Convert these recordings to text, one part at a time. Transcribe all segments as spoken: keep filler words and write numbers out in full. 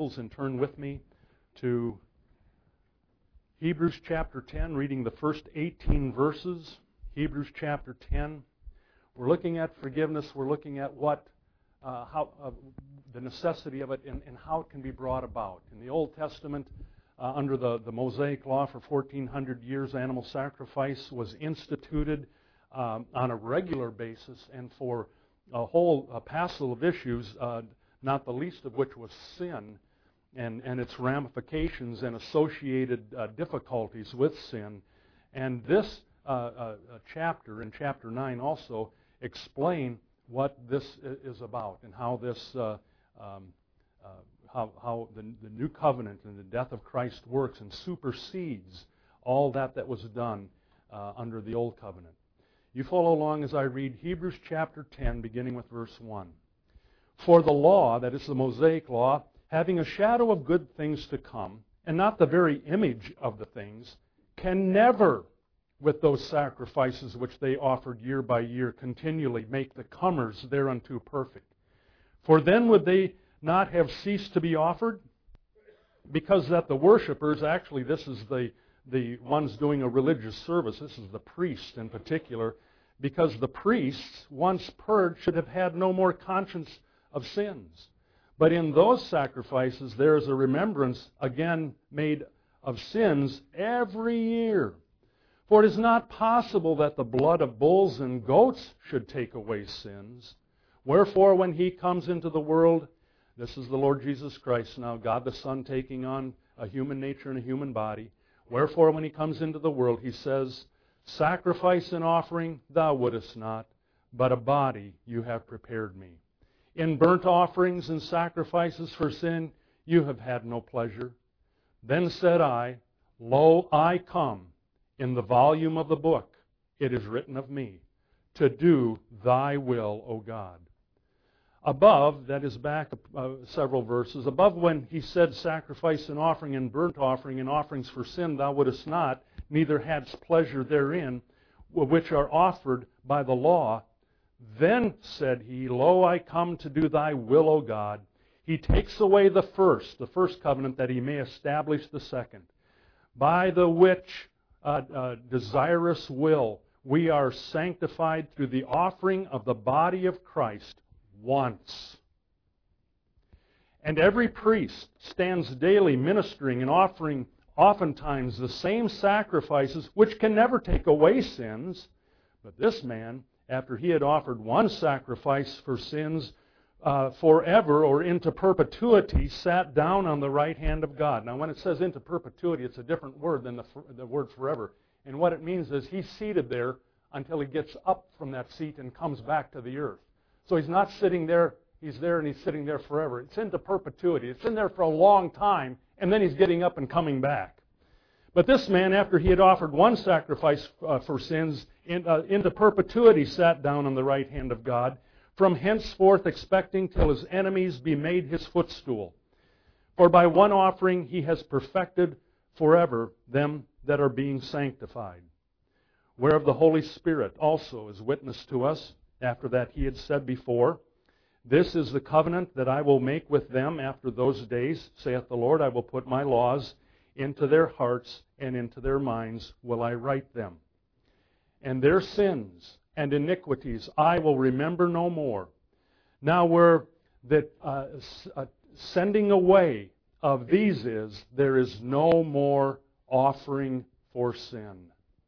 Bibles and turn with me to Hebrews chapter ten, reading the first eighteen verses. Hebrews chapter ten. We're looking at forgiveness. We're looking at what, uh, how, uh, the necessity of it and, and how it can be brought about. In the Old Testament, uh, under the, the Mosaic Law for fourteen hundred years, animal sacrifice was instituted um, on a regular basis and for a whole uh, passel of issues, uh, not the least of which was sin and, and its ramifications and associated uh, difficulties with sin. And this uh, uh, chapter, in chapter nine also, explain what this is about and how this, uh, um, uh, how, how the, the new covenant and the death of Christ works and supersedes all that that was done uh, under the old covenant. You follow along as I read Hebrews chapter ten, beginning with verse one. For the law, that is the Mosaic law, having a shadow of good things to come, and not the very image of the things, can never, with those sacrifices which they offered year by year, continually make the comers thereunto perfect. For then would they not have ceased to be offered? Because that the worshipers, actually this is the the ones doing a religious service, this is the priest in particular, because the priests, once purged, should have had no more conscience of sins. But in those sacrifices there is a remembrance again made of sins every year. For it is not possible that the blood of bulls and goats should take away sins. Wherefore when He comes into the world, this is the Lord Jesus Christ now, God the Son taking on a human nature and a human body. Wherefore, when He comes into the world, He says, Sacrifice and offering thou wouldest not, but a body you have prepared me. In burnt offerings and sacrifices for sin you have had no pleasure. Then said I, Lo, I come. In the volume of the book it is written of me, to do thy will, O God. Above, that is back uh, several verses, above when He said sacrifice and offering and burnt offering and offerings for sin thou wouldest not, neither hadst pleasure therein, which are offered by the law. Then said He, Lo, I come to do thy will, O God. He takes away the first, the first covenant, that He may establish the second, by the which uh, uh, desirous will we are sanctified through the offering of the body of Christ once. And every priest stands daily ministering and offering oftentimes the same sacrifices which can never take away sins. But this man, after he had offered one sacrifice for sins uh, forever or into perpetuity, sat down on the right hand of God. Now when it says into perpetuity, it's a different word than the, the word forever. And what it means is He's seated there until He gets up from that seat and comes back to the earth. So He's not sitting there, He's there and He's sitting there forever. It's into perpetuity. It's in there for a long time, and then He's getting up and coming back. But this man, after he had offered one sacrifice uh, for sins, in, uh, into perpetuity sat down on the right hand of God, from henceforth expecting till His enemies be made His footstool. For by one offering He has perfected forever them that are being sanctified. Whereof the Holy Spirit also is witness to us, after that He had said before, This is the covenant that I will make with them after those days, saith the Lord, I will put my laws into their hearts, and into their minds will I write them. And their sins and iniquities I will remember no more. Now where the uh, uh, sending away of these is, there is no more offering for sin.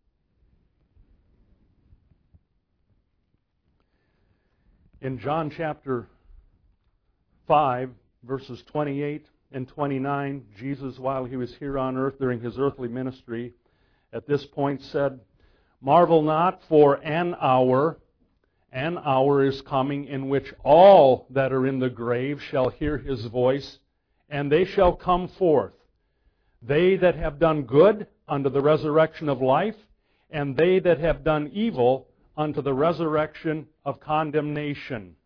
In John chapter five, verses twenty-eight and twenty-nine, Jesus, while He was here on earth during His earthly ministry, at this point said, Marvel not, for an hour, an hour is coming in which all that are in the grave shall hear His voice, and they shall come forth. They that have done good unto the resurrection of life, and they that have done evil unto the resurrection of condemnation.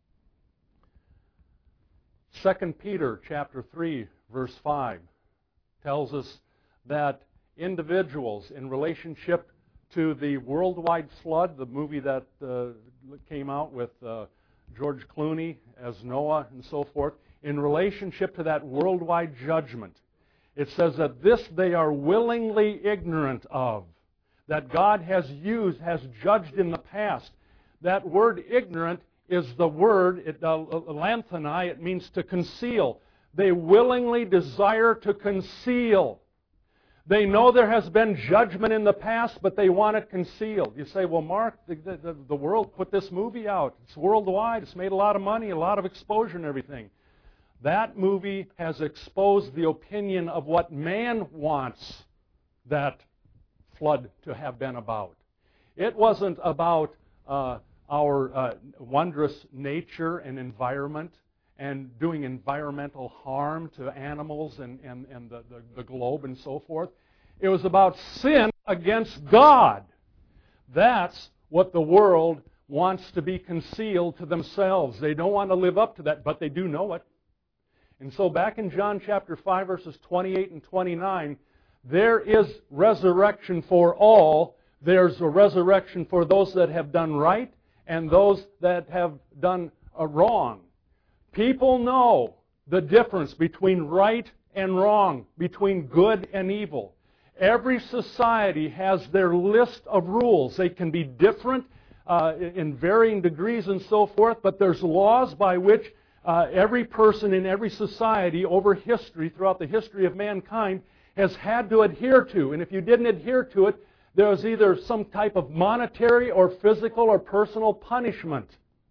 Second Peter chapter three, verse five tells us that individuals in relationship to the worldwide flood, the movie that uh, came out with uh, George Clooney as Noah and so forth, in relationship to that worldwide judgment. It says that this they are willingly ignorant of, that God has used, has judged in the past. That word ignorant is the word, it, uh, lanthani, it means to conceal. They willingly desire to conceal. They know there has been judgment in the past, but they want it concealed. You say, well, Mark, the, the, the world put this movie out. It's worldwide. It's made a lot of money, a lot of exposure and everything. That movie has exposed the opinion of what man wants that flood to have been about. It wasn't about uh, our uh, wondrous nature and environment and doing environmental harm to animals and, and, and the, the, the globe and so forth. It was about sin against God. That's what the world wants to be concealed to themselves. They don't want to live up to that, but they do know it. And so back in John chapter five, verses twenty-eight and twenty-nine, there is resurrection for all. There's a resurrection for those that have done right and those that have done uh, wrong. People know the difference between right and wrong, between good and evil. Every society has their list of rules. They can be different uh, in varying degrees and so forth, but there's laws by which uh, every person in every society over history, throughout the history of mankind, has had to adhere to. And if you didn't adhere to it, there was either some type of monetary or physical or personal punishment.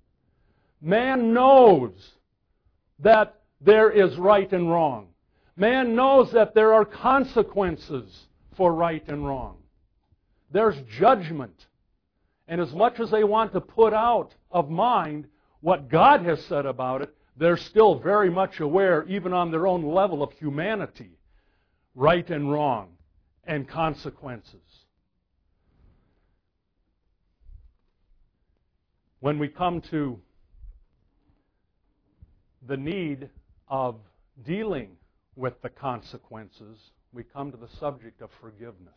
Man knows that there is right and wrong. Man knows that there are consequences for right and wrong. There's judgment. And as much as they want to put out of mind what God has said about it, they're still very much aware, even on their own level of humanity, right and wrong and consequences. When we come to the need of dealing with the consequences, we come to the subject of forgiveness.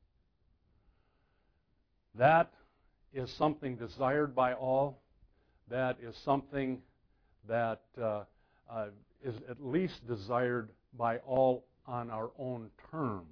That is something desired by all. That is something that uh, uh, is at least desired by all on our own terms.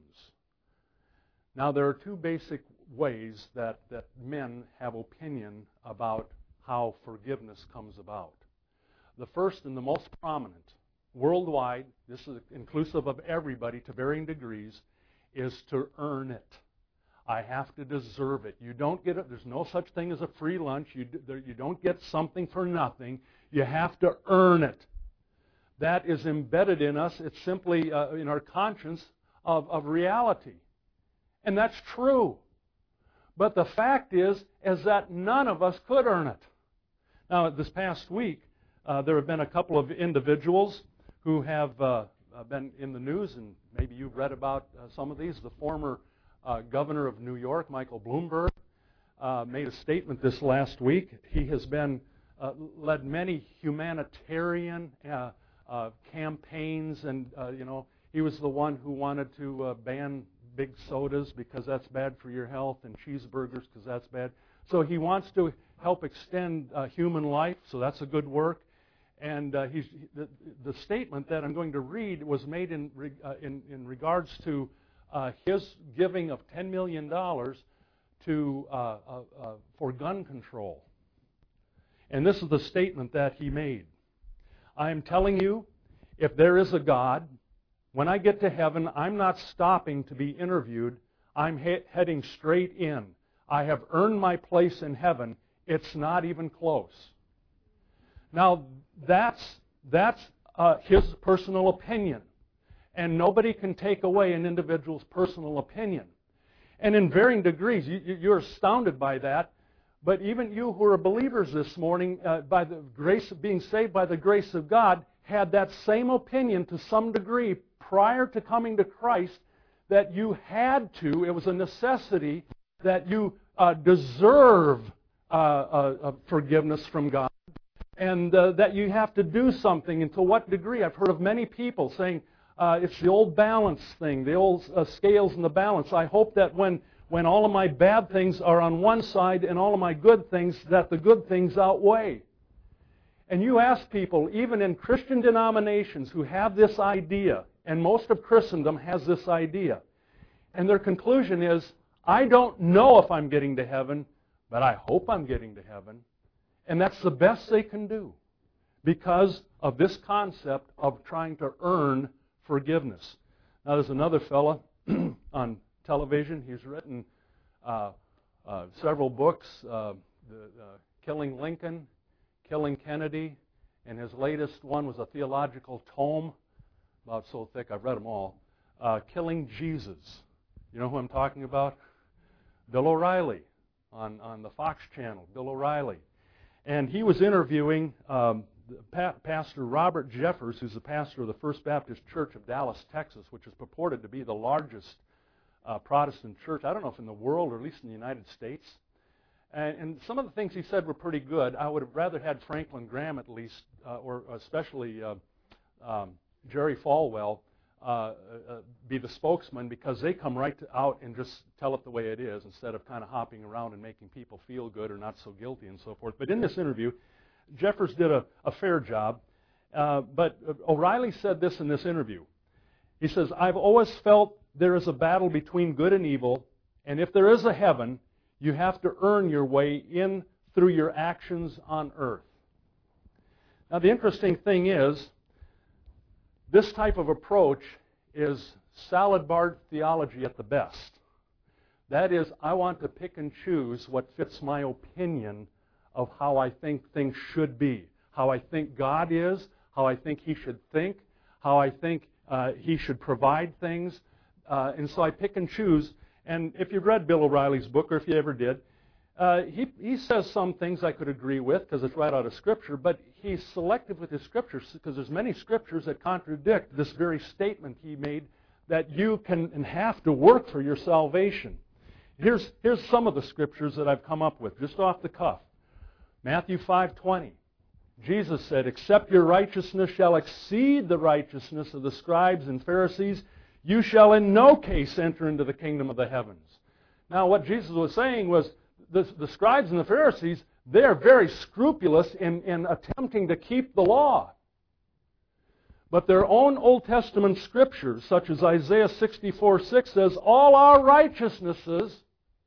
Now, there are two basic ways that, that men have opinion about how forgiveness comes about. The first and the most prominent, worldwide, this is inclusive of everybody to varying degrees, is to earn it. I have to deserve it. You don't get it. There's no such thing as a free lunch. You, you don't get something for nothing. You have to earn it. That is embedded in us. It's simply uh, in our conscience of, of reality. And that's true. But the fact is, is that none of us could earn it. Now, this past week, uh, there have been a couple of individuals who have uh, been in the news, and maybe you've read about uh, some of these. The former uh, governor of New York, Michael Bloomberg, uh, made a statement this last week. He has been uh, led many humanitarian uh, uh, campaigns, and uh, you know, he was the one who wanted to uh, ban big sodas because that's bad for your health, and cheeseburgers because that's bad. So he wants to help extend uh, human life, so that's a good work. And uh, he's, the, the statement that I'm going to read was made in, uh, in, in regards to uh, his giving of ten million dollars to, uh, uh, uh, for gun control. And this is the statement that he made. I am telling you, if there is a God, when I get to heaven, I'm not stopping to be interviewed. I'm he- heading straight in. I have earned my place in heaven. It's not even close. Now, that's, that's uh, his personal opinion. And nobody can take away an individual's personal opinion. And in varying degrees, you, you're astounded by that. But even you who are believers this morning, uh, by the grace of being saved by the grace of God, had that same opinion to some degree prior to coming to Christ, that you had to, it was a necessity, that you uh, deserve uh, uh, uh, forgiveness from God, and uh, that you have to do something. And to what degree? I've heard of many people saying, uh, it's the old balance thing, the old uh, scales and the balance. I hope that when, when all of my bad things are on one side and all of my good things, that the good things outweigh. And you ask people, even in Christian denominations who have this idea, and most of Christendom has this idea, and their conclusion is, I don't know if I'm getting to heaven, but I hope I'm getting to heaven. And that's the best they can do because of this concept of trying to earn forgiveness. Now, there's another fellow on television. He's written uh, uh, several books, uh, the, uh, Killing Lincoln, Killing Kennedy, and his latest one was a theological tome, about so thick, I've read them all, uh, Killing Jesus. You know who I'm talking about? Bill O'Reilly on, on the Fox channel, Bill O'Reilly. And he was interviewing um, pa- Pastor Robert Jeffers, who's the pastor of the First Baptist Church of Dallas, Texas, which is purported to be the largest uh, Protestant church, I don't know if in the world or at least in the United States. And, and some of the things he said were pretty good. I would have rather had Franklin Graham at least, uh, or especially uh, um, Jerry Falwell, Uh, uh, be the spokesman, because they come right to, out and just tell it the way it is instead of kind of hopping around and making people feel good or not so guilty and so forth. But in this interview, Jeffers did a, a fair job. Uh, but O'Reilly said this in this interview. He says, I've always felt there is a battle between good and evil, and if there is a heaven, you have to earn your way in through your actions on earth. Now, the interesting thing is, this type of approach is salad bar theology at the best. That is, I want to pick and choose what fits my opinion of how I think things should be, how I think God is, how I think He should think, how I think uh, He should provide things. Uh, and so I pick and choose. And if you've read Bill O'Reilly's book, or if you ever did, Uh, he, he says some things I could agree with because it's right out of Scripture, but he's selective with his Scriptures because there's many Scriptures that contradict this very statement he made that you can and have to work for your salvation. Here's, here's some of the Scriptures that I've come up with, just off the cuff. Matthew five twenty. Jesus said, except your righteousness shall exceed the righteousness of the scribes and Pharisees, you shall in no case enter into the kingdom of the heavens. Now, what Jesus was saying was, The, the scribes and the Pharisees, they're very scrupulous in, in attempting to keep the law. But their own Old Testament scriptures, such as Isaiah sixty-four six says, all our righteousnesses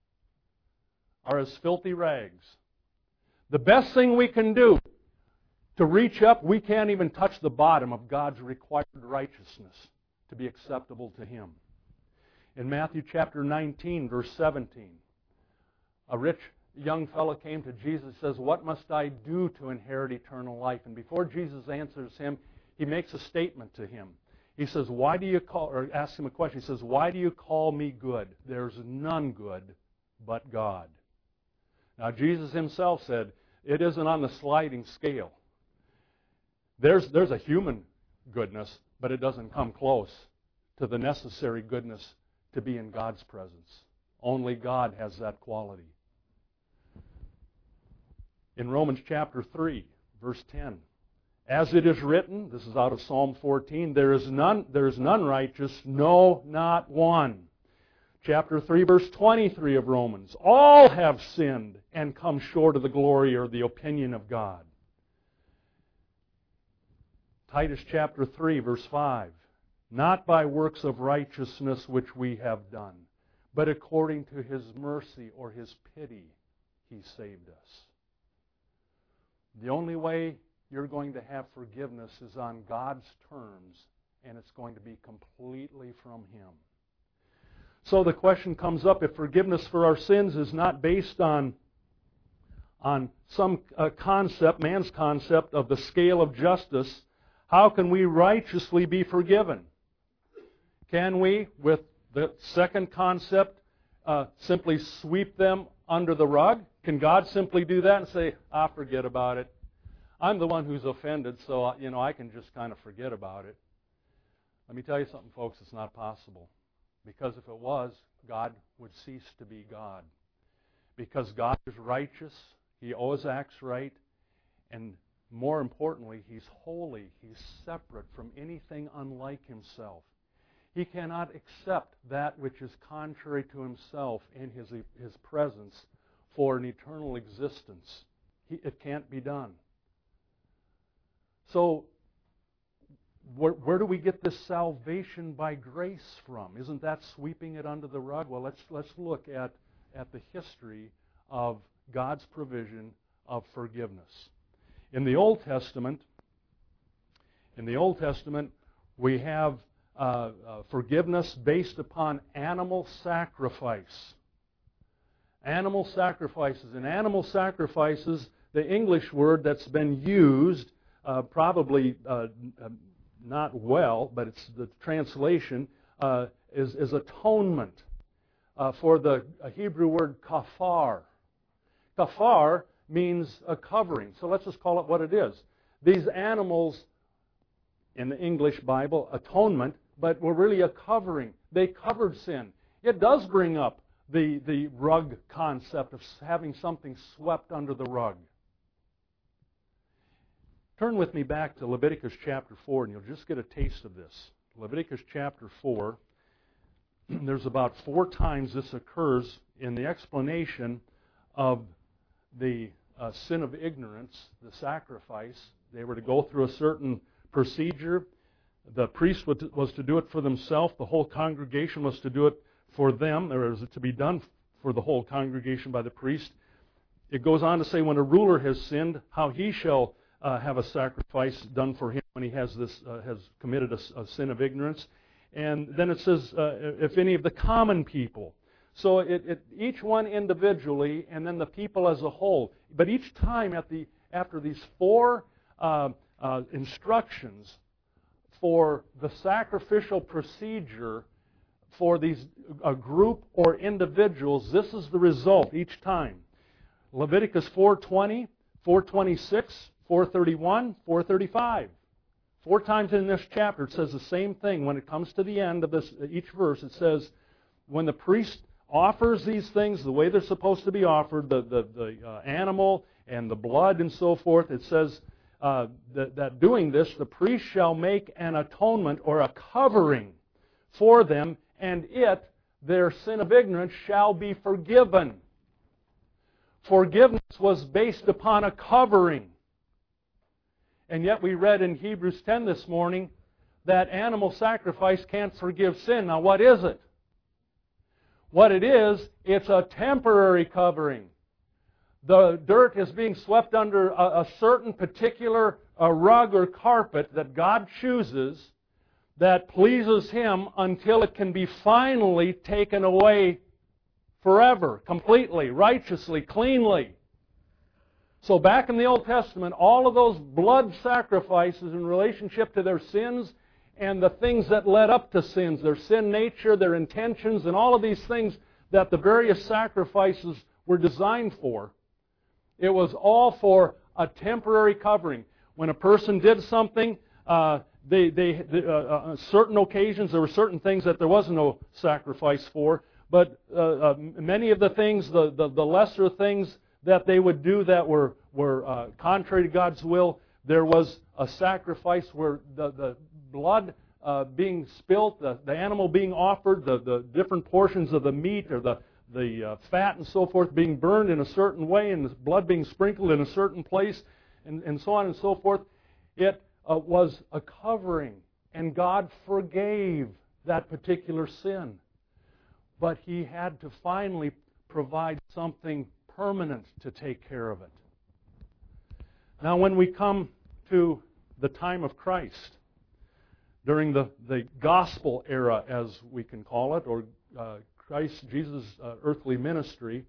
are as filthy rags. The best thing we can do to reach up, we can't even touch the bottom of God's required righteousness to be acceptable to Him. In Matthew chapter nineteen, verse seventeen, a rich young fellow came to Jesus and says, what must I do to inherit eternal life? And before Jesus answers him, he makes a statement to him. He says, why do you call, or asks him a question. He says, why do you call me good? There's none good but God. Now, Jesus himself said, it isn't on the sliding scale. There's, there's a human goodness, but it doesn't come close to the necessary goodness to be in God's presence. Only God has that quality. In Romans chapter three, verse ten, as it is written, this is out of Psalm fourteen, there is none, there is none righteous, no, not one. Chapter three, verse twenty-three of Romans, all have sinned and come short of the glory or the opinion of God. Titus chapter three, verse five, not by works of righteousness which we have done, but according to His mercy or His pity, He saved us. The only way you're going to have forgiveness is on God's terms, and it's going to be completely from Him. So the question comes up, if forgiveness for our sins is not based on, on some uh, concept, man's concept of the scale of justice, how can we righteously be forgiven? Can we, with the second concept, uh, simply sweep them under the rug? Can God simply do that and say, ah, forget about it? I'm the one who's offended, so you know I can just kind of forget about it. Let me tell you something, folks, it's not possible. Because if it was, God would cease to be God. Because God is righteous, He always acts right, and more importantly, He's holy. He's separate from anything unlike Himself. He cannot accept that which is contrary to Himself in His, his presence for an eternal existence. He, it can't be done. So, where, where do we get this salvation by grace from? Isn't that sweeping it under the rug? Well, let's let's look at, at the history of God's provision of forgiveness. In the Old Testament, in the Old Testament, we have uh, uh, forgiveness based upon animal sacrifice. Animal sacrifices. In animal sacrifices, the English word that's been used, uh, probably uh, not well, but it's the translation, uh, is, is atonement uh, for the Hebrew word kafar. Kafar means a covering. So let's just call it what it is. These animals, in the English Bible, atonement, but were really a covering. They covered sin. It does bring up the, the rug concept of having something swept under the rug. Turn with me back to Leviticus chapter four, and you'll just get a taste of this. Leviticus chapter four, there's about four times this occurs in the explanation of the uh, sin of ignorance, the sacrifice. They were to go through a certain procedure. The priest was to do it for themselves. The whole congregation was to do it for them. There was to be done for the whole congregation by the priest. It goes on to say, when a ruler has sinned, how he shall uh, have a sacrifice done for him when he has this uh, has committed a, a sin of ignorance. And then it says, uh, if any of the common people. So it, it, each one individually, and then the people as a whole. But each time at the after these four uh, uh, instructions for the sacrificial procedure for these a group or individuals, this is the result each time. Leviticus four twenty, four twenty-six, four thirty-one, four thirty-five. Four times in this chapter it says the same thing. When it comes to the end of this each verse, it says, when the priest offers these things the way they're supposed to be offered, the, the, the uh, animal and the blood and so forth, it says uh, that, that doing this, the priest shall make an atonement or a covering for them, and it, their sin of ignorance, shall be forgiven. Forgiveness was based upon a covering. And yet we read in Hebrews ten this morning that animal sacrifice can't forgive sin. Now what is it? What it is, it's a temporary covering. The dirt is being swept under a, a certain particular a rug or carpet that God chooses that pleases Him until it can be finally taken away forever, completely, righteously, cleanly. So back in the Old Testament, all of those blood sacrifices in relationship to their sins and the things that led up to sins, their sin nature, their intentions, and all of these things that the various sacrifices were designed for, it was all for a temporary covering. When a person did something, uh, they, they, they, uh, on certain occasions, there were certain things that there was no sacrifice for, but uh, uh, many of the things, the, the, the lesser things that they would do that were, were uh, contrary to God's will, there was a sacrifice where the, the blood uh, being spilt, the, the animal being offered, the, the different portions of the meat or the, the uh, fat and so forth being burned in a certain way, and the blood being sprinkled in a certain place, and, and so on and so forth. It uh, was a covering, and God forgave that particular sin. But He had to finally provide something permanent to take care of it. Now when we come to the time of Christ, during the, the gospel era, as we can call it, or uh, Christ, Jesus' uh, earthly ministry,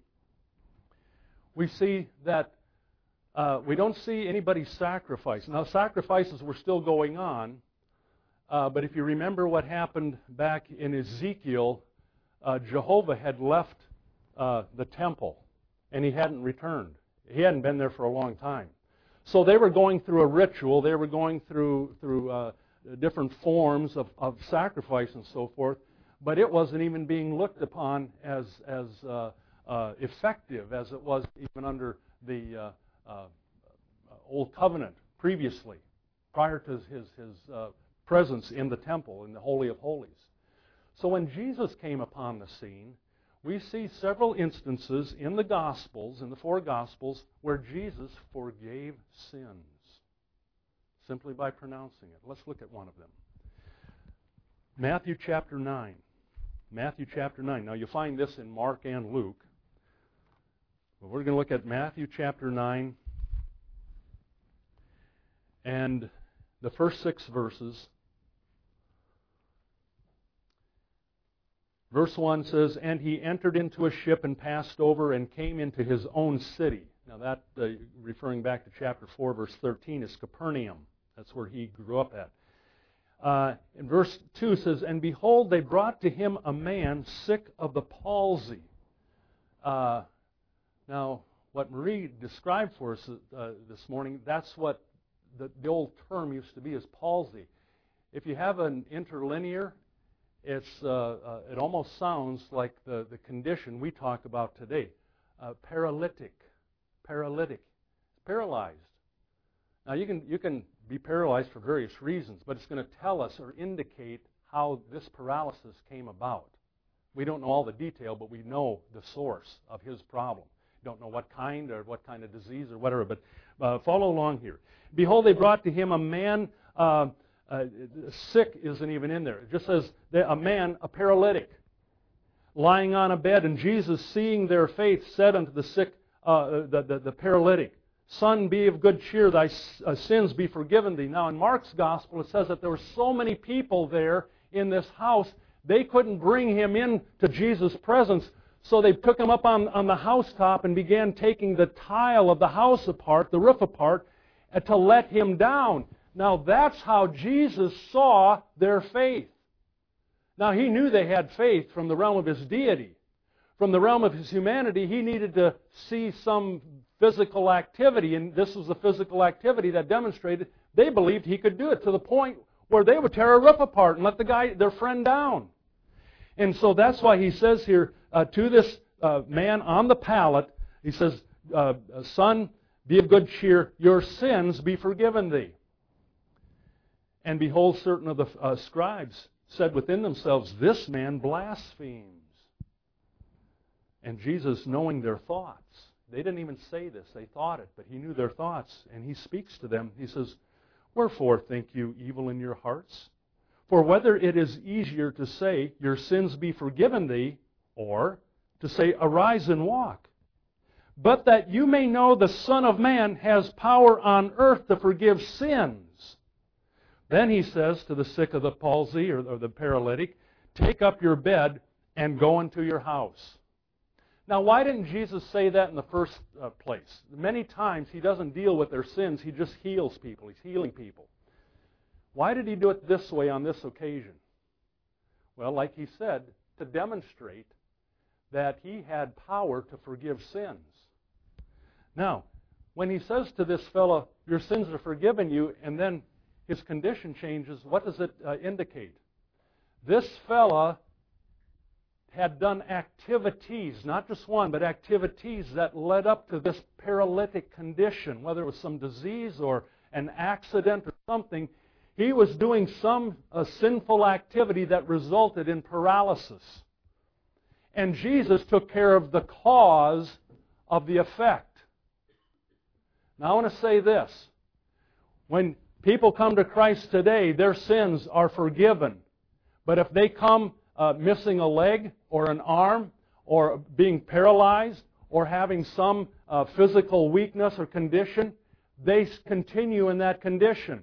we see that uh, we don't see anybody sacrifice. Now, sacrifices were still going on, uh, but if you remember what happened back in Ezekiel, uh, Jehovah had left uh, the temple, and He hadn't returned. He hadn't been there for a long time. So they were going through a ritual. They were going through through uh, different forms of, of sacrifice and so forth, but it wasn't even being looked upon as as uh, uh, effective as it was even under the uh, uh, Old Covenant previously, prior to His His uh, presence in the temple, in the Holy of Holies. So when Jesus came upon the scene, we see several instances in the Gospels, in the four Gospels, where Jesus forgave sins. simply by pronouncing it. Let's look at one of them. Matthew chapter nine. Matthew chapter nine. Now you'll find this in Mark and Luke. But we're going to look at Matthew chapter nine and the first six verses. Verse one says, "And he entered into a ship and passed over and came into his own city." Now that, uh, referring back to chapter four, verse thirteen, is Capernaum. That's where he grew up at. Uh, and verse two says, "And behold, they brought to him a man sick of the palsy." Uh, now, what Marie described for us uh, this morning, that's what the, the old term used to be, is palsy. If you have an interlinear, It's, uh, uh, it almost sounds like the, the condition we talk about today. Uh, paralytic. Paralytic. Paralyzed. Now you can, you can be paralyzed for various reasons, but it's going to tell us or indicate how this paralysis came about. We don't know all the detail, but we know the source of his problem. Don't know what kind or what kind of disease or whatever, but uh, follow along here. "Behold, they brought to him a man... Uh, Uh, sick isn't even in there. It just says a man, a paralytic, lying on a bed. And Jesus, seeing their faith, said unto the sick, uh, the, the, the paralytic, Son, be of good cheer, thy uh, sins be forgiven thee. Now in Mark's gospel it says that there were so many people there in this house, they couldn't bring him in to Jesus' presence. So they took him up on, on the housetop and began taking the tile of the house apart, the roof apart, uh, to let him down. Now that's how Jesus saw their faith. Now he knew they had faith from the realm of his deity. From the realm of his humanity, he needed to see some physical activity, and this was the physical activity that demonstrated they believed he could do it, to the point where they would tear a roof apart and let the guy, their friend, down. And so that's why he says here uh, to this uh, man on the pallet, he says, uh, "Son, be of good cheer, your sins be forgiven thee." And behold, certain of the uh, scribes said within themselves, "This man blasphemes." And Jesus, knowing their thoughts, they didn't even say this, they thought it, but he knew their thoughts, and he speaks to them. He says, "Wherefore think you evil in your hearts? For whether it is easier to say, your sins be forgiven thee, or to say, arise and walk. But that you may know the Son of Man has power on earth to forgive sins." Then he says to the sick of the palsy or, or the paralytic, "Take up your bed and go into your house." Now, why didn't Jesus say that in the first uh, place? Many times he doesn't deal with their sins, he just heals people. He's healing people. Why did he do it this way on this occasion? Well, like he said, to demonstrate that he had power to forgive sins. Now, when he says to this fellow, "Your sins are forgiven you," and then his condition changes, what does it uh, indicate? This fella had done activities, not just one, but activities that led up to this paralytic condition, whether it was some disease or an accident or something. He was doing some uh, sinful activity that resulted in paralysis. And Jesus took care of the cause of the effect. Now I want to say this. When people come to Christ today, their sins are forgiven. But if they come uh, missing a leg or an arm or being paralyzed or having some uh, physical weakness or condition, they continue in that condition.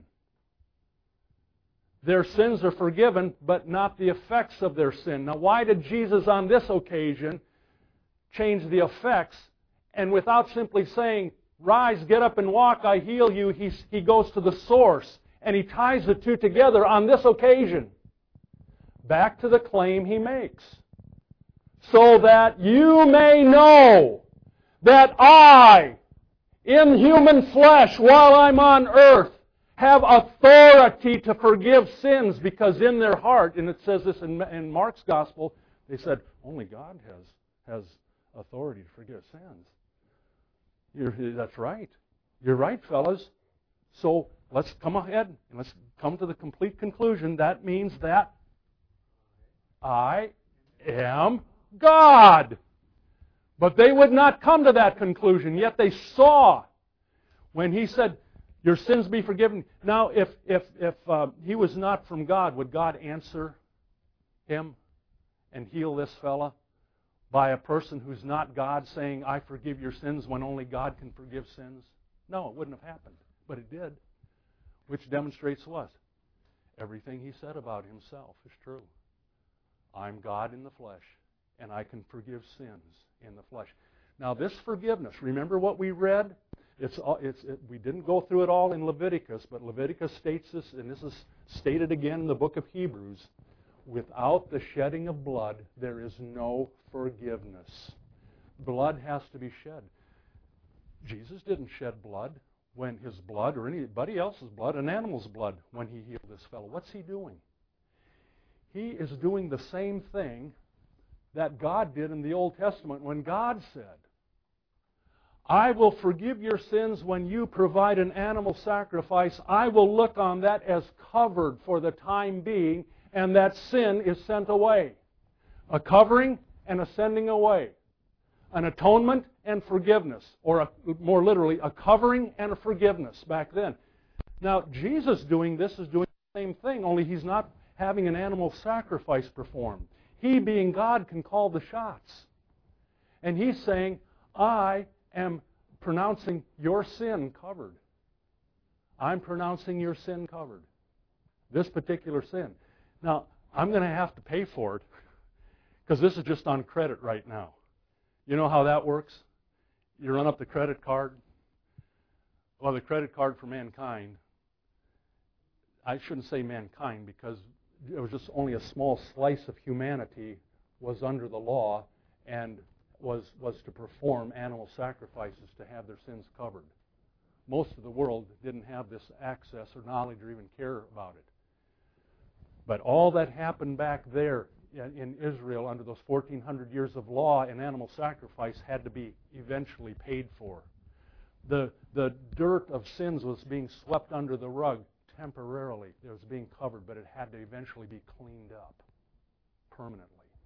Their sins are forgiven, but not the effects of their sin. Now, why did Jesus on this occasion change the effects? And without simply saying, "Rise, get up and walk, I heal you," he, he goes to the source. And he ties the two together on this occasion. Back to the claim he makes. "So that you may know that I, in human flesh, while I'm on earth, have authority to forgive sins," because in their heart, and it says this in, in Mark's gospel, they said, only God has, has authority to forgive sins. You're, that's right. You're right, fellas. So let's come ahead and let's come to the complete conclusion. That means that I am God. But they would not come to that conclusion, yet they saw when he said, Your sins be forgiven. Now, if if if uh, he was not from God, would God answer him and heal this fella by a person who's not God saying, I forgive your sins when only God can forgive sins? No, it wouldn't have happened. But it did, which demonstrates what? Everything he said about himself is true. I'm God in the flesh, and I can forgive sins in the flesh. Now, this forgiveness, remember what we read? It's, it's, it, we didn't go through it all in Leviticus, but Leviticus states this, and this is stated again in the book of Hebrews. Without the shedding of blood, there is no forgiveness. Blood has to be shed. Jesus didn't shed blood when his blood, or anybody else's blood, an animal's blood, when he healed this fellow. What's he doing? He is doing the same thing that God did in the Old Testament when God said, I will forgive your sins when you provide an animal sacrifice. I will look on that as covered for the time being, and that sin is sent away. A covering and a sending away. An atonement and forgiveness. Or a, more literally, a covering and a forgiveness back then. Now, Jesus doing this is doing the same thing, only he's not having an animal sacrifice performed. He, being God, can call the shots. And he's saying, I am pronouncing your sin covered. I'm pronouncing your sin covered. This particular sin. Now, I'm going to have to pay for it because this is just on credit right now. You know how that works? You run up the credit card. Well, the credit card for mankind, I shouldn't say mankind because it was just only a small slice of humanity was under the law and was, was to perform animal sacrifices to have their sins covered. Most of the world didn't have this access or knowledge or even care about it. But all that happened back there in Israel under those fourteen hundred years of law and animal sacrifice had to be eventually paid for. The, the dirt of sins was being swept under the rug temporarily. It was being covered, but it had to eventually be cleaned up permanently.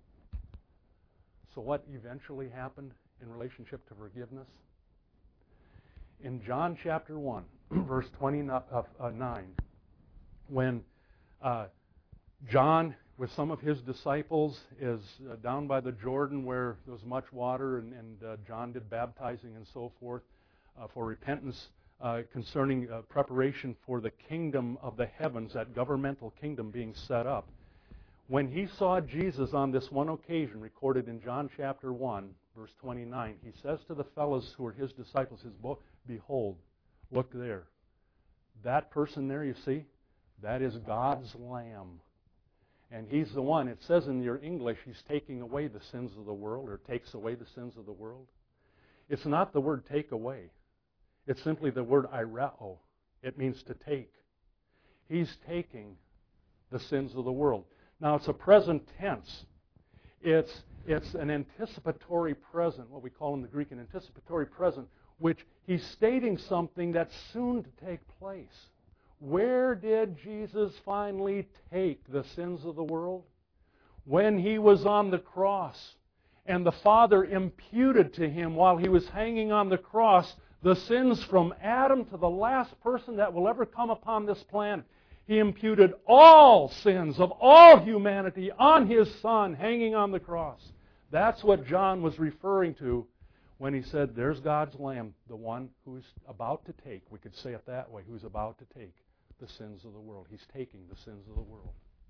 So what eventually happened in relationship to forgiveness? In John chapter one, verse twenty-nine, when uh, John, with some of his disciples, is uh, down by the Jordan where there was much water, and, and uh, John did baptizing and so forth uh, for repentance uh, concerning uh, preparation for the kingdom of the heavens, that governmental kingdom being set up. When he saw Jesus on this one occasion, recorded in John chapter one, verse twenty-nine, he says to the fellows who are his disciples, his book, behold, look there. That person there, you see, that is God's Lamb. And he's the one, it says in your English, he's taking away the sins of the world, or takes away the sins of the world. It's not the word take away. It's simply the word airao. It means to take. He's taking the sins of the world. Now, it's a present tense. It's, it's an anticipatory present, what we call in the Greek an anticipatory present, which he's stating something that's soon to take place. Where did Jesus finally take the sins of the world? When he was on the cross, and the Father imputed to him while he was hanging on the cross the sins from Adam to the last person that will ever come upon this planet. He imputed all sins of all humanity on his Son hanging on the cross. That's what John was referring to when he said, there's God's Lamb, the one who's about to take, we could say it that way, who's about to take the sins of the world. He's taking the sins of the world.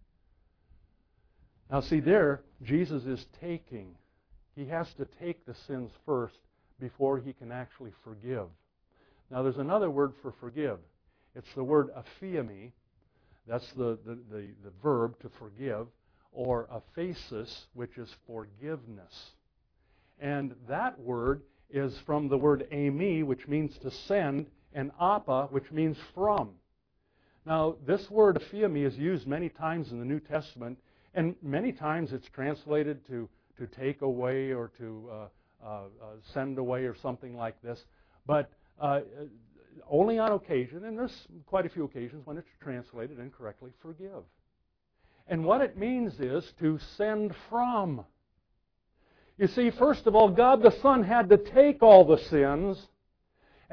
Now see there, Jesus is taking. He has to take the sins first before he can actually forgive. Now there's another word for forgive. It's the word aphiemi. That's the, the, the, the verb to forgive, or aphesis, which is forgiveness. And that word is from the word ami, which means to send, and apa, which means from. Now, this word aphiemi is used many times in the New Testament, and many times it's translated to, to take away or to uh, uh, uh, send away or something like this. But uh, only on occasion, and there's quite a few occasions when it's translated incorrectly, forgive. And what it means is to send from. You see, first of all, God the Son had to take all the sins,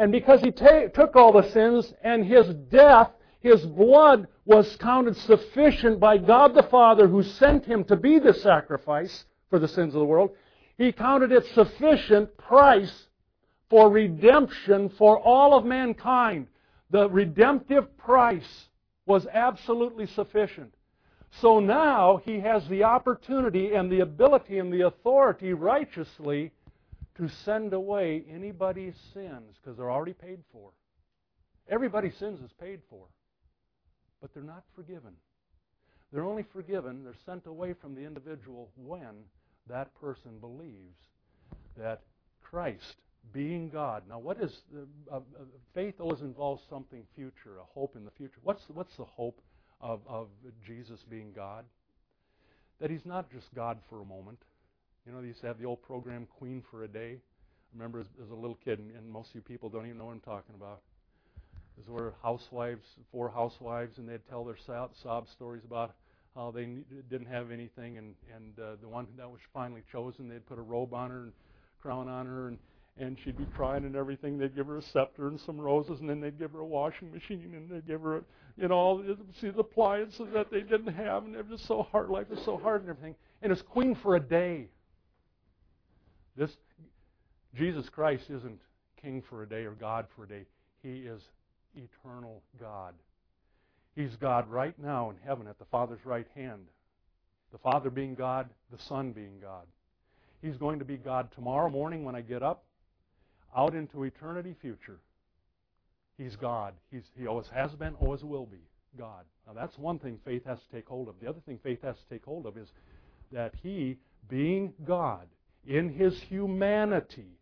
And because He ta- took all the sins, and His death, His blood was counted sufficient by God the Father, who sent Him to be the sacrifice for the sins of the world, He counted it sufficient price for redemption for all of mankind. The redemptive price was absolutely sufficient. So now He has the opportunity and the ability and the authority righteously to send away anybody's sins, because they're already paid for. Everybody's sins is paid for, but they're not forgiven. They're only forgiven, they're sent away from the individual when that person believes that Christ, being God. Now, what is uh, uh, faith? Always involves something future, a hope in the future. What's what's the hope of of Jesus being God? That He's not just God for a moment. You know, they used to have the old program Queen for a Day. I remember as, as a little kid, and, and most of you people don't even know what I'm talking about. These were housewives, four housewives, and they'd tell their sob, sob stories about how they didn't have anything, and and uh, the one that was finally chosen, they'd put a robe on her and crown on her, and and she'd be crying and everything. They'd give her a scepter and some roses, and then they'd give her a washing machine, and they'd give her, a, you know, all see the appliances that they didn't have, and it was just so hard. Life was so hard and everything. And it's Queen for a day. This Jesus Christ isn't King for a day or God for a day. He is eternal God. He's God right now in heaven at the Father's right hand. The Father being God, the Son being God. He's going to be God tomorrow morning when I get up, out into eternity future. He's God. He's, he always has been, always will be God. Now that's one thing faith has to take hold of. The other thing faith has to take hold of is that He, being God, in His humanity,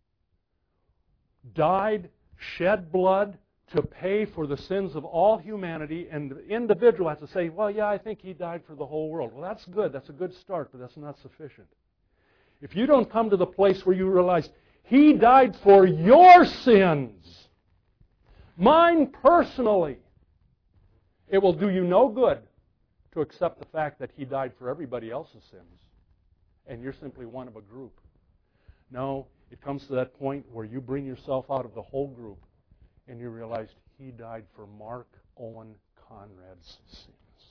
died, shed blood, to pay for the sins of all humanity, and the individual has to say, well, yeah, I think He died for the whole world. Well, that's good. That's a good start, but that's not sufficient. If you don't come to the place where you realize He died for your sins, mine personally, it will do you no good to accept the fact that He died for everybody else's sins, and you're simply one of a group. No, it comes to that point where you bring yourself out of the whole group, and you realize He died for Mark Owen Conrad's sins.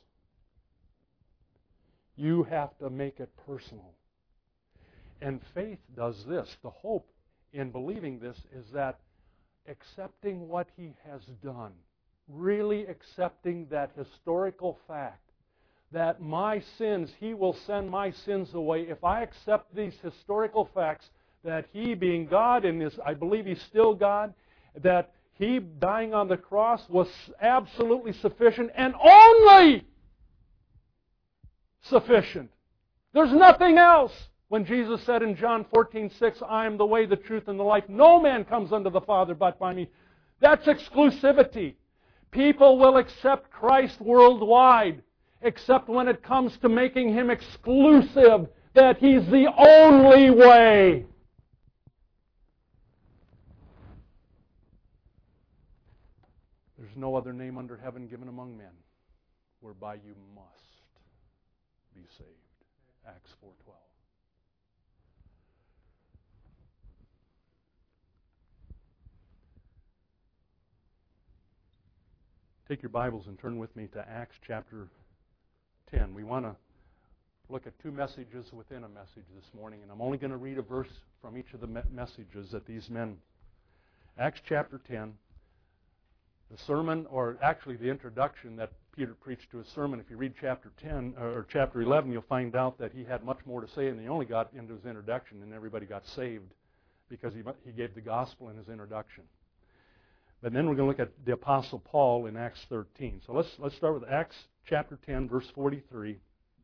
You have to make it personal. And faith does this. The hope in believing this is that accepting what He has done, really accepting that historical fact, that my sins, He will send my sins away. If I accept these historical facts, that He being God, and is, I believe He's still God, that He dying on the cross was absolutely sufficient and only sufficient. There's nothing else. When Jesus said in John fourteen six, I am the way, the truth, and the life. No man comes unto the Father but by me. That's exclusivity. People will accept Christ worldwide, except when it comes to making Him exclusive, that He's the only way. There's no other name under heaven given among men whereby you must be saved. Acts four twelve. Take your Bibles and turn with me to Acts chapter ten. We want to look at two messages within a message this morning, and I'm only going to read a verse from each of the me- messages that these men. Acts chapter ten, the sermon, or actually the introduction that Peter preached to his sermon. If you read chapter ten or chapter eleven, you'll find out that he had much more to say, and he only got into his introduction, and everybody got saved because he he gave the gospel in his introduction. But then we're going to look at the Apostle Paul in Acts thirteen. So let's let's start with Acts chapter ten, verse forty-three.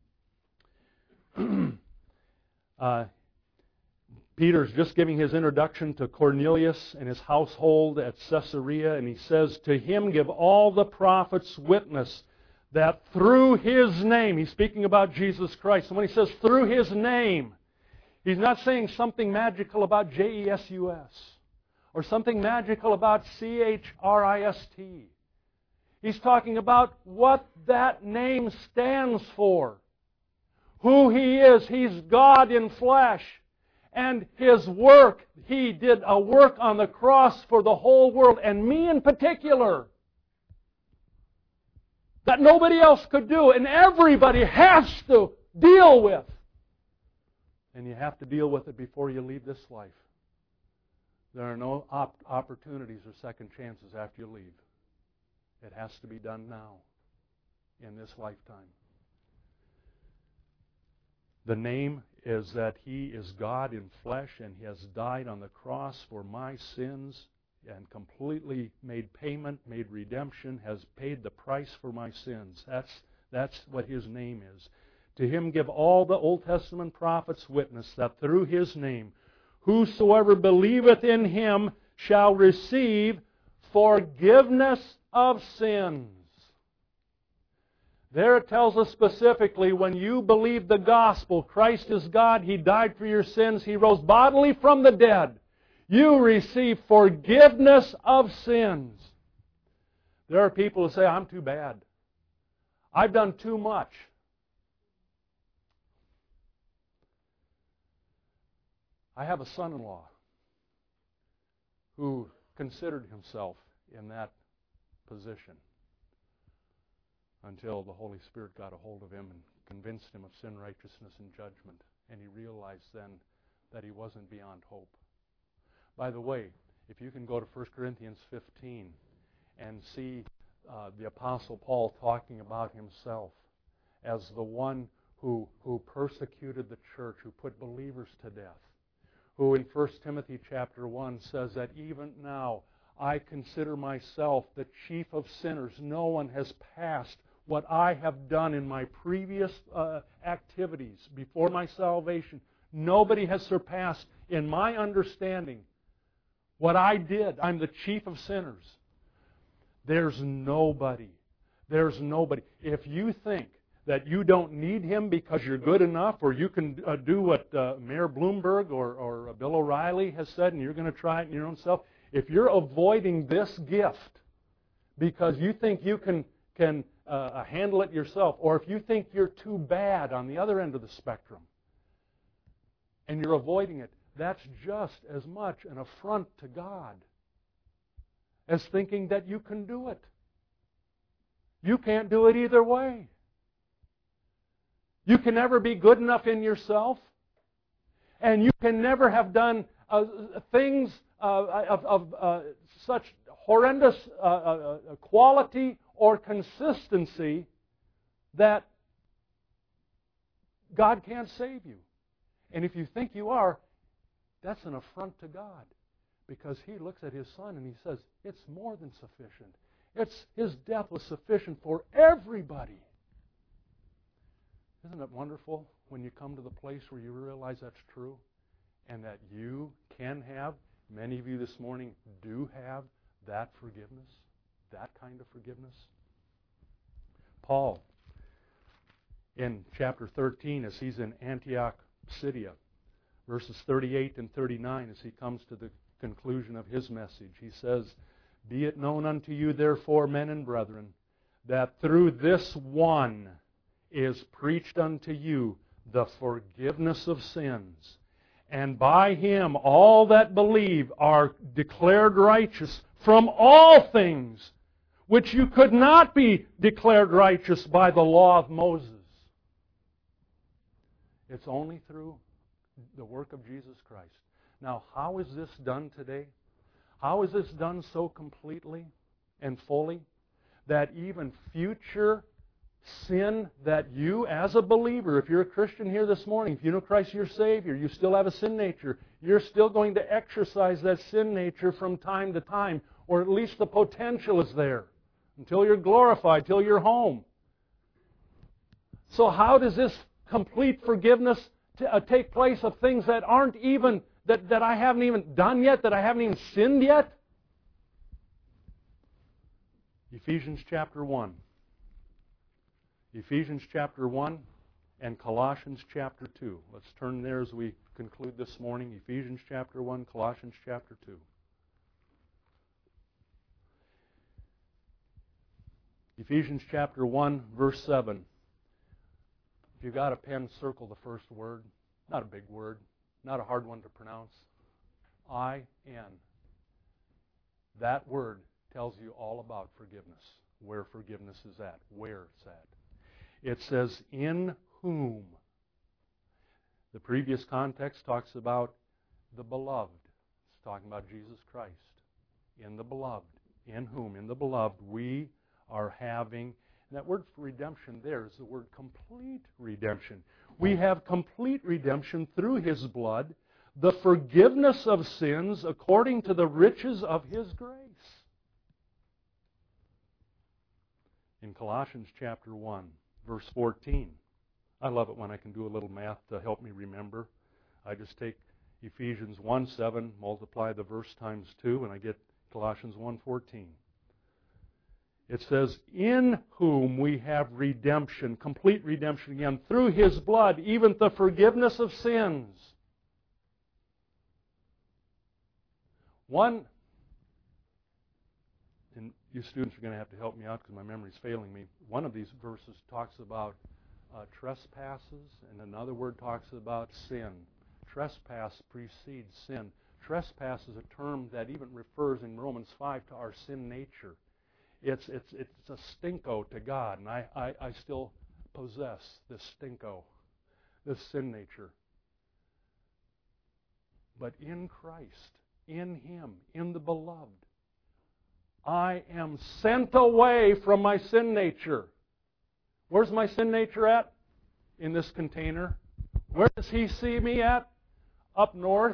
uh, Peter's just giving his introduction to Cornelius and his household at Caesarea, and he says, to him give all the prophets witness that through His name, he's speaking about Jesus Christ, and when he says through His name, he's not saying something magical about J E S U S. Or something magical about C H R I S T. He's talking about what that name stands for. Who He is. He's God in flesh. And His work, He did a work on the cross for the whole world, and me in particular, that nobody else could do, and everybody has to deal with. And you have to deal with it before you leave this life. There are no op- opportunities or second chances after you leave. It has to be done now, in this lifetime. The name is that He is God in flesh, and He has died on the cross for my sins and completely made payment, made redemption, has paid the price for my sins. That's, that's what His name is. To Him give all the Old Testament prophets witness that through His name, whosoever believeth in Him shall receive forgiveness of sins. There it tells us specifically, when you believe the gospel, Christ is God, He died for your sins, He rose bodily from the dead, you receive forgiveness of sins. There are people who say, I'm too bad. I've done too much. I have a son-in-law who considered himself in that position until the Holy Spirit got a hold of him and convinced him of sin, righteousness, and judgment. And he realized then that he wasn't beyond hope. By the way, if you can go to First Corinthians fifteen and see uh, the Apostle Paul talking about himself as the one who, who persecuted the church, who put believers to death, who in First Timothy chapter one says that even now I consider myself the chief of sinners. No one has passed what I have done in my previous uh, activities before my salvation. Nobody has surpassed in my understanding what I did. I'm the chief of sinners. There's nobody. There's nobody. If you think that you don't need Him because you're good enough, or you can uh, do what uh, Mayor Bloomberg or, or uh, Bill O'Reilly has said, and you're going to try it in your own self, if you're avoiding this gift because you think you can, can uh, handle it yourself, or if you think you're too bad on the other end of the spectrum, and you're avoiding it, that's just as much an affront to God as thinking that you can do it. You can't do it either way. You can never be good enough in yourself, and you can never have done uh, things uh, of, of uh, such horrendous uh, uh, quality or consistency that God can't save you. And if you think you are, that's an affront to God, because He looks at His Son and He says, it's more than sufficient. It's His death was sufficient for everybody. Isn't it wonderful when you come to the place where you realize that's true and that you can have, many of you this morning do have that forgiveness, that kind of forgiveness? Paul, in chapter thirteen, as he's in Antioch, Pisidia, verses thirty-eight and thirty-nine, as he comes to the conclusion of his message, he says, Be it known unto you, therefore, men and brethren, that through this one is preached unto you the forgiveness of sins. And by Him all that believe are declared righteous from all things which you could not be declared righteous by the law of Moses. It's only through the work of Jesus Christ. Now, how is this done today? How is this done so completely and fully that even future sin that you, as a believer, if you're a Christian here this morning, if you know Christ your Savior, you still have a sin nature, you're still going to exercise that sin nature from time to time, or at least the potential is there, until you're glorified, till you're home. So how does this complete forgiveness t- uh, take place of things that aren't even, that, that I haven't even done yet, that I haven't even sinned yet? Ephesians chapter one. Ephesians chapter one and Colossians chapter two. Let's turn there as we conclude this morning. Ephesians chapter one, Colossians chapter two. Ephesians chapter one, verse seven. If you got a pen, circle the first word. Not a big word. Not a hard one to pronounce. I N. That word tells you all about forgiveness, where forgiveness is at, where it's at. It says, in whom. The previous context talks about the beloved. It's talking about Jesus Christ. In the beloved. In whom, in the beloved, we are having, and that word for redemption there is the word complete redemption. We have complete redemption through His blood, the forgiveness of sins according to the riches of His grace. In Colossians chapter one, verse fourteen, I love it when I can do a little math to help me remember. I just take Ephesians one seven, multiply the verse times two, and I get Colossians one fourteen. It says, in whom we have redemption, complete redemption again, through His blood, even the forgiveness of sins. One, and you students are going to have to help me out because my memory is failing me. One of these verses talks about uh, trespasses, and another word talks about sin. Trespass precedes sin. Trespass is a term that even refers in Romans five to our sin nature. It's it's it's a stinko to God, and I, I, I still possess this stinko, this sin nature. But in Christ, in Him, in the beloved, I am sent away from my sin nature. Where's my sin nature at? In this container. Where does He see me at? Up north.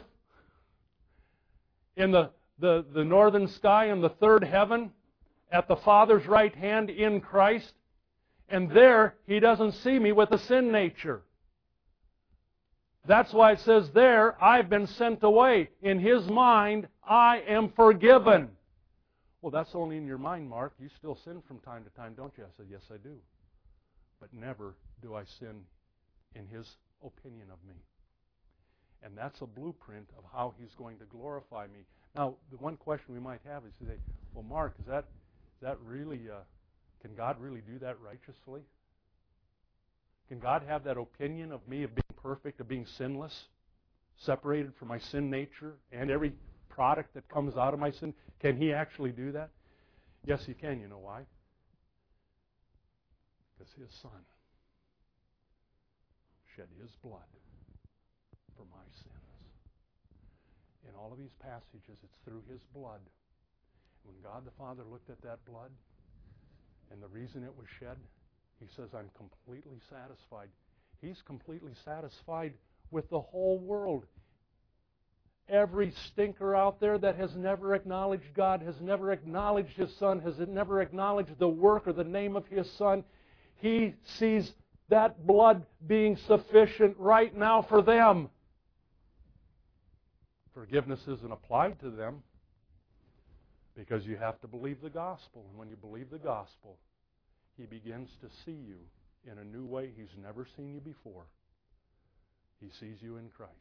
In the, the, the northern sky, in the third heaven, at the Father's right hand in Christ. And there, He doesn't see me with a sin nature. That's why it says there, I've been sent away. In His mind, I am forgiven. Well, that's only in your mind, Mark. You still sin from time to time, don't you? I said, yes, I do. But never do I sin in His opinion of me. And that's a blueprint of how He's going to glorify me. Now, the one question we might have is, say, well, Mark, is that is that really, uh, can God really do that righteously? Can God have that opinion of me of being perfect, of being sinless, separated from my sin nature and every product that comes out of my sin? Can He actually do that? Yes, He can. You know why? Because His Son shed His blood for my sins. In all of these passages, it's through His blood. When God the Father looked at that blood and the reason it was shed, He says, I'm completely satisfied. He's completely satisfied with the whole world. Every stinker out there that has never acknowledged God, has never acknowledged His Son, has never acknowledged the work or the name of His Son, He sees that blood being sufficient right now for them. Forgiveness isn't applied to them because you have to believe the gospel. And when you believe the gospel, He begins to see you in a new way He's never seen you before. He sees you in Christ.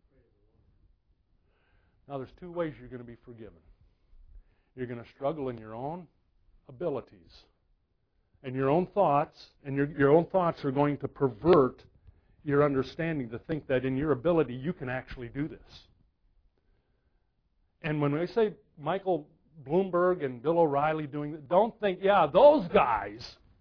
Now, there's two ways you're going to be forgiven. You're going to struggle in your own abilities and your own thoughts, and your, your own thoughts are going to pervert your understanding to think that in your ability you can actually do this. And when we say Michael Bloomberg and Bill O'Reilly doing it, don't think, yeah, those guys.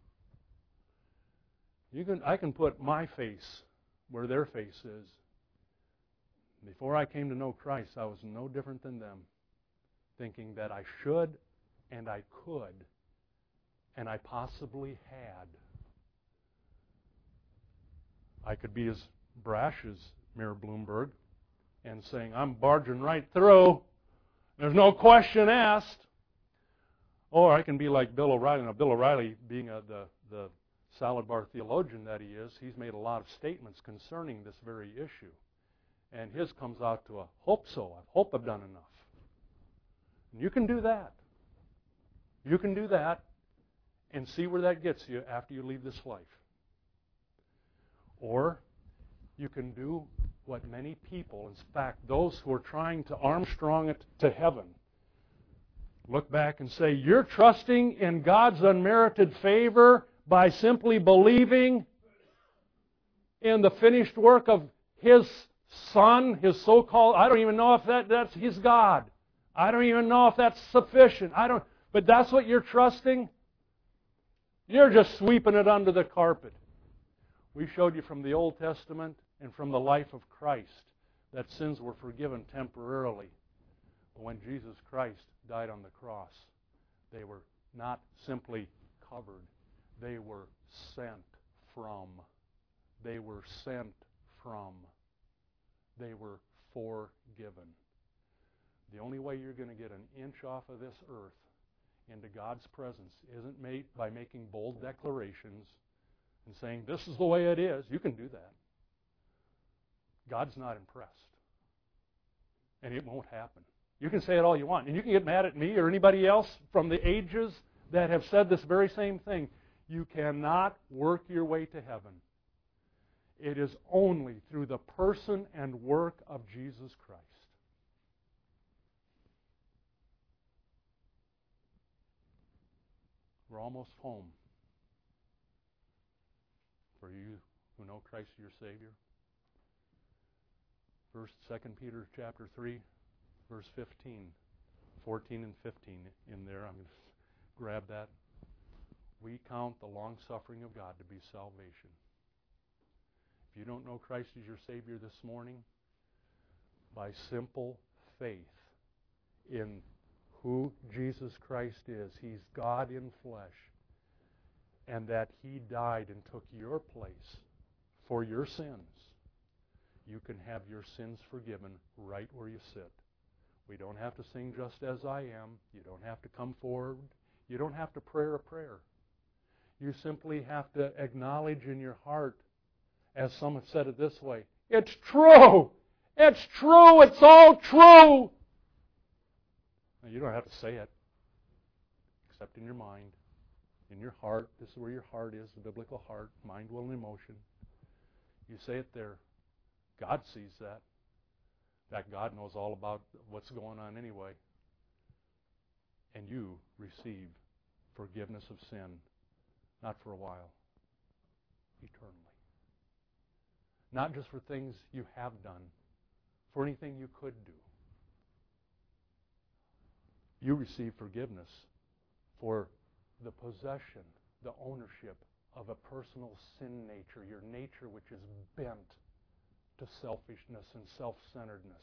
You can, I can put my face where their face is. Before I came to know Christ, I was no different than them, thinking that I should and I could and I possibly had. I could be as brash as Mayor Bloomberg and saying, I'm barging right through. There's no question asked. Or I can be like Bill O'Reilly. Now, Bill O'Reilly, being a, the, the salad bar theologian that he is, he's made a lot of statements concerning this very issue. And his comes out to a hope so. I hope I've done enough. And you can do that. You can do that and see where that gets you after you leave this life. Or you can do what many people, in fact, those who are trying to Armstrong it to heaven, look back and say, you're trusting in God's unmerited favor by simply believing in the finished work of His Son, His so-called, I don't even know if that, that's His God. I don't even know if that's sufficient. I don't, but that's what you're trusting? You're just sweeping it under the carpet. We showed you from the Old Testament and from the life of Christ that sins were forgiven temporarily. But when Jesus Christ died on the cross, they were not simply covered. They were sent from. They were sent from. They were forgiven. The only way you're going to get an inch off of this earth into God's presence isn't made by making bold declarations and saying, this is the way it is. You can do that. God's not impressed. And it won't happen. You can say it all you want. And you can get mad at me or anybody else from the ages that have said this very same thing. You cannot work your way to heaven. It is only through the person and work of Jesus Christ. We're almost home. For you who know Christ your Savior. First, Second Peter chapter three, verse fifteen, fourteen and fifteen in there. I'm going to grab that. We count the long suffering of God to be salvation. If you don't know Christ as your Savior this morning, by simple faith in who Jesus Christ is, He's God in flesh, and that He died and took your place for your sins, you can have your sins forgiven right where you sit. We don't have to sing Just As I Am. You don't have to come forward. You don't have to pray a prayer. You simply have to acknowledge in your heart, as some have said it this way, it's true! It's true! It's all true! Now, you don't have to say it, except in your mind, in your heart. This is where your heart is, the biblical heart, mind, will, and emotion. You say it there. God sees that. In fact, God knows all about what's going on anyway. And you receive forgiveness of sin, not for a while, eternally. Not just for things you have done, for anything you could do. You receive forgiveness for the possession, the ownership of a personal sin nature, your nature which is bent to selfishness and self-centeredness.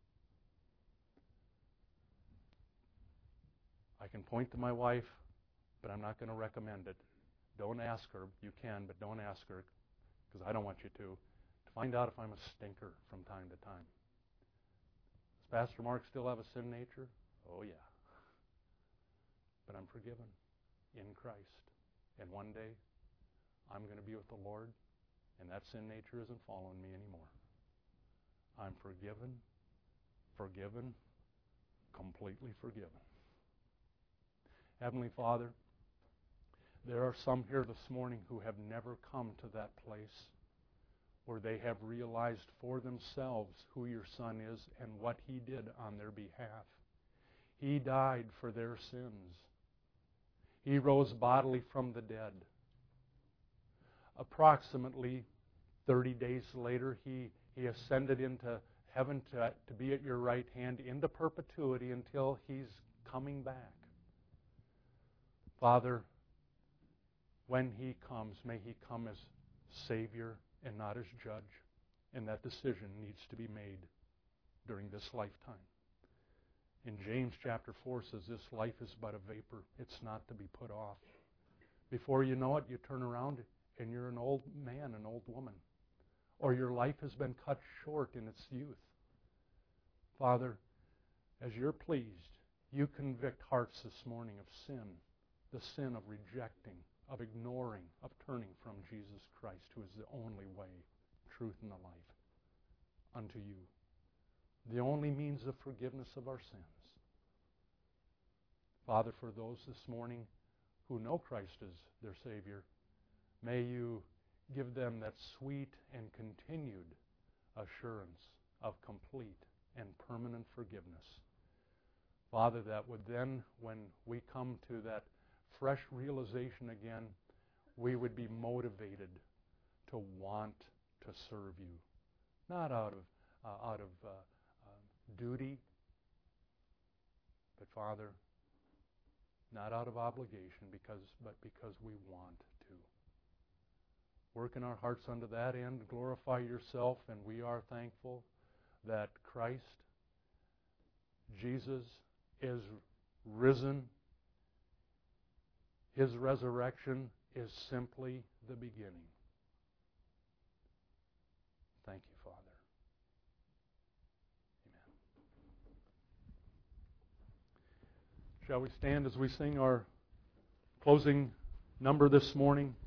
I can point to my wife, but I'm not going to recommend it. Don't ask her. You can, but don't ask her, because I don't want you to, to find out if I'm a stinker from time to time. Does Pastor Mark still have a sin nature? Oh, yeah. But I'm forgiven in Christ. And one day, I'm going to be with the Lord, and that sin nature isn't following me anymore. I'm forgiven, forgiven, completely forgiven. Heavenly Father, there are some here this morning who have never come to that place where they have realized for themselves who your Son is and what He did on their behalf. He died for their sins. He rose bodily from the dead. Approximately thirty days later, He He ascended into heaven to, to be at your right hand into perpetuity until He's coming back. Father, when He comes, may He come as Savior and not as Judge. And that decision needs to be made during this lifetime. In James chapter four says this life is but a vapor. It's not to be put off. Before you know it, you turn around and you're an old man, an old woman. Or your life has been cut short in its youth. Father, as you're pleased, you convict hearts this morning of sin, the sin of rejecting, of ignoring, of turning from Jesus Christ, who is the only way, truth, and the life, unto you. The only means of forgiveness of our sins. Father, for those this morning who know Christ as their Savior, may you give them that sweet and continued assurance of complete and permanent forgiveness. Father, that would then, when we come to that fresh realization again, we would be motivated to want to serve you. Not out of uh, out of uh, uh, duty, but Father, not out of obligation, because but because we want to. Work in our hearts unto that end, glorify yourself, and we are thankful that Christ, Jesus, is risen. His resurrection is simply the beginning. Thank you, Father. Amen. Shall we stand as we sing our closing number this morning?